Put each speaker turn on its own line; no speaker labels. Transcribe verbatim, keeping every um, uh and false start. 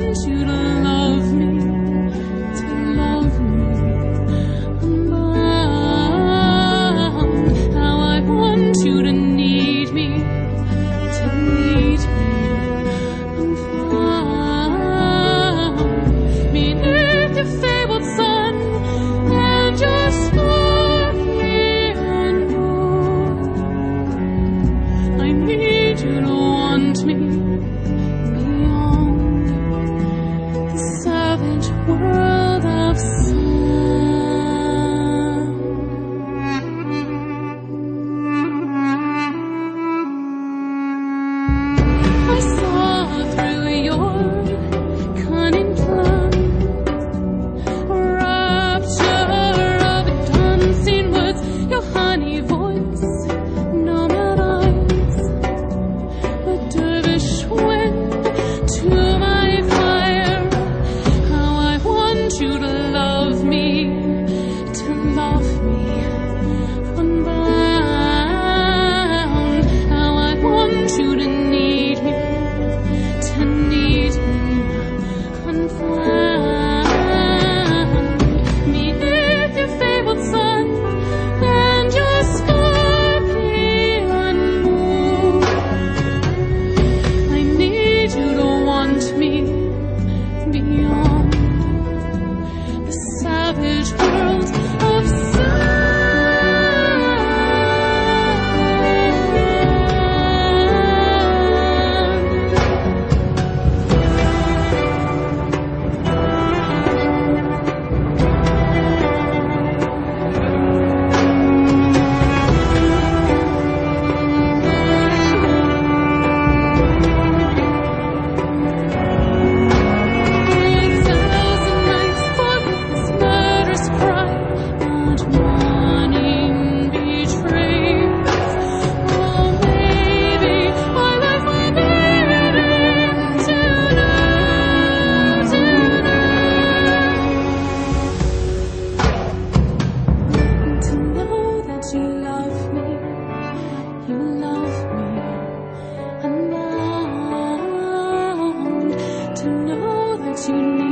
you to love me, to love me unbound. How I want you to need me, to need me unfound. Beneath your fabled sun and your scorpion moon, I need you to want me beyond the savage world of sound. I saw through your cunning plan, a rapture of unseen words, your honey voice, nomad eyes, a dervish wind to my fire. How I want you to love me, to love me unbound. How I want you to need me, to need me unfound. Beneath your fabled sun and your scorpion moon, I need you to want me beyond the savage world of sound. Thousand nights for this murderous crime, not wanting betrayals. Oh, maybe my life will be redeemed tonight, tonight. To know that you love me, you love me unbound. To know that you need